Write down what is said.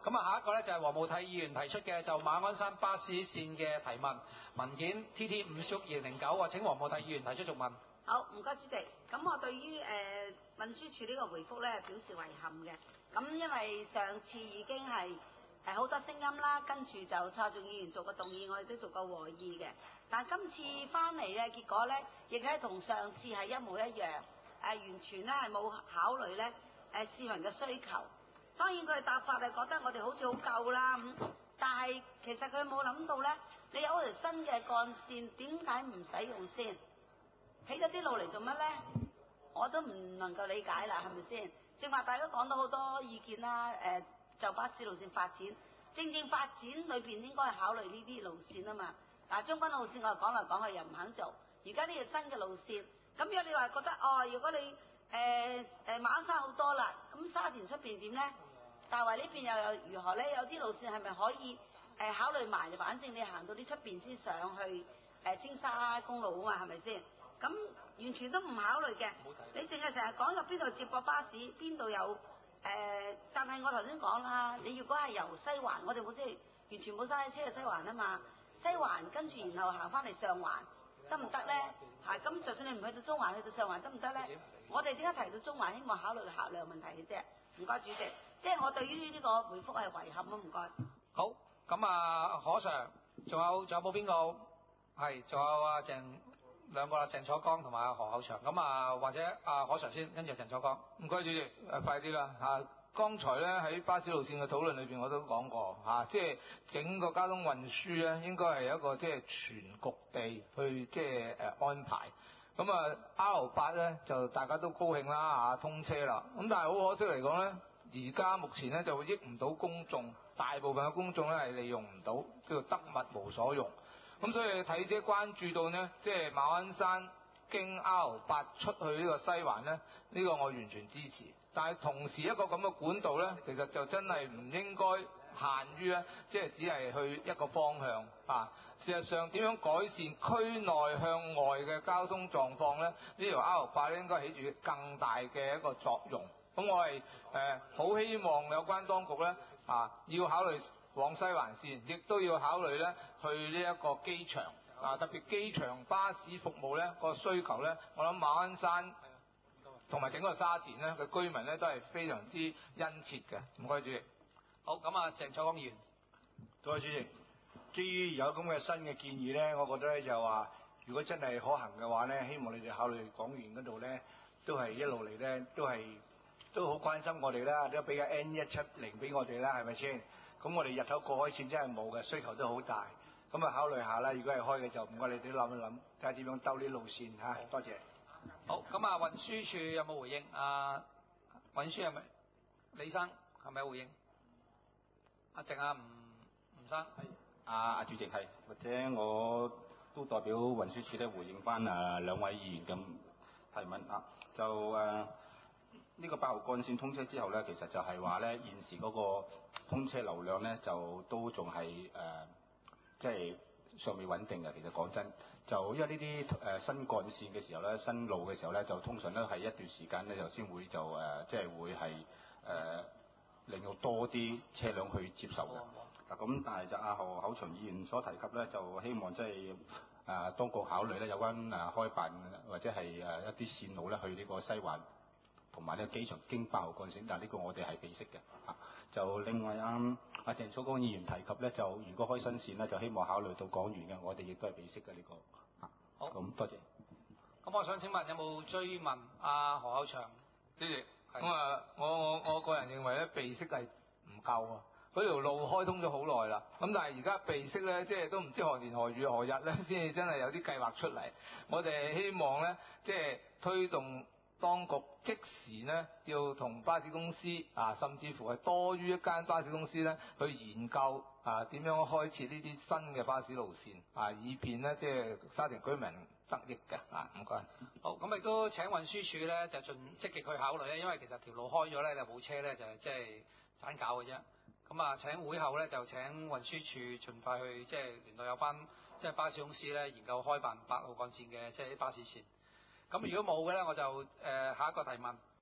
咁啊，下一個咧就係黃慕體議員提出嘅就馬鞍山巴士線嘅提問，文件 TT5/2009，請黃慕體議員提出續問。 好，唔該主席。咁我對於運輸署呢個回覆咧表示遺憾嘅。咁因為上次已經係好多聲音啦，跟住就蔡仲議員做個動議，我哋都做過和議嘅。但係今次翻嚟咧，結果咧亦係同上次係一模一樣，完全咧係冇考慮咧市民嘅需求。當然佢答法係覺得我哋好似好夠啦咁，但係其實佢冇諗到咧，你有條新嘅幹線，點解唔使用先？起咗啲路嚟做乜咧？我都唔能夠理解啦，係咪先？正話大家講到好多意見啦，就巴士路線發展，正發展裏邊應該係考慮呢啲路線啊嘛。嗱，將軍路線我哋講嚟講去又唔肯做，而家呢條新嘅路線，咁如果你話覺得如果你馬鞍山好多啦，咁沙田出邊點咧？大圍呢邊又如何咧？有啲路線係咪可以考慮埋？反正你行到啲出邊先上去青沙公路啊嘛，係咪先？咁完全都唔考慮嘅，你淨係成日講入邊度接駁巴士，邊度有但係我頭先講啦，你如果係由西環，我哋冇即係完全冇嘥車去西環啊嘛，西環跟住然後行翻嚟上環得唔得咧？咁就算你唔去到中環，去到上環得唔得咧？我哋點解提到中環？希望考慮客量問題嘅啫。唔該主席，即係我對於呢個回覆係遺憾咯，唔該。 好，咁啊，何 Sir， 仲有冇邊個？係，仲有鄭兩個啦，鄭楚江同埋何厚祥。咁啊，或者何 Sir 先，跟住鄭楚江。 唔該主席，快啲啦嚇！剛才咧喺巴士路線嘅討論裏邊，我都講過嚇，即係整個交通運輸咧，應該係一個即係全局地去即係安排。咁啊 R8咧就大家都高興啦嚇，通車啦。咁但係好可惜嚟講咧，而家目前咧就益唔到公眾，大部分嘅公眾咧係利用唔到，叫做得物無所用。咁所以睇者關注到呢，即係馬鞍山經 R8出去呢個西環呢，呢個我完全支持。但係同時一個咁嘅管道呢，其實就真係唔應該限於呢，即係只係去一個方向啊。事實上點樣改善區內向外嘅交通狀況呢？呢條 R8咧應該起住更大嘅一個作用。咁我係好希望有關當局呢，要考慮往西環線，亦都要考慮咧去呢一個機場特別機場巴士服務咧個需求咧，我諗馬鞍山同埋整個沙田咧嘅居民咧都係非常之殷切嘅。唔該主席。 好，咁啊，鄭楚江議員。 多謝主席。基於有咁嘅新嘅建議咧，我覺得咧就話，如果真係可行嘅話咧，希望你哋考慮港園嗰度咧，都係一路嚟咧都好關心我哋啦，都俾個 N170俾我哋啦，係咪先？咁我哋日頭過海線真係冇嘅，需求都好大。咁啊考慮下啦，如果係開嘅就唔該你哋諗一諗，睇下點樣兜啲路線嚇。多謝。 好，咁啊運輸署有冇回應？運輸係咪李生係咪有回應？鄭吳生。 係。主席係，或者我都代表運輸署咧回應翻兩位議員咁提問就呢個8號幹線通車之後咧，其實就係話咧現時嗰個通車流量咧就都仲係即係尚未穩定嘅。其實講真，就因為呢啲新幹線嘅時候咧，新路嘅時候咧，就通常都係一段時間咧就先會就即係會係令到多啲車輛去接受嘅。咁但係就何厚祥議員所提及咧，就希望即係當局考慮咧有關開辦或者係一啲線路咧去呢個西環同埋呢個機場經8號幹線，但係呢個我哋係備悉嘅。就另外鄭楚江議員提及咧，就如果開新線咧，就希望考慮到港園嘅，我哋亦都係備悉嘅呢個。 好， 咁多謝。 咁我想請問有冇追問何厚祥？ 主席，咁我個人認為咧備悉係唔夠啊。嗰條路開通咗好耐啦，咁但係而家備悉咧，即係都唔知何年何月何日咧，先至真係有啲計劃出嚟。我哋希望咧，即係推動當局即時咧，要同巴士公司甚至乎係多於一間巴士公司咧，去研究點樣開設呢啲新嘅巴士路線以便咧即係沙田居民得益嘅唔該。 好，咁亦都請運輸署咧就盡積極去考慮咧，因為其實條路開咗咧就冇車咧就即係盞搞嘅啫。咁請會後咧就請運輸署盡快去即係聯絡有班即係巴士公司咧研究開辦8號幹線嘅即係啲巴士線。咁如果冇嘅咧，我就下一個提問。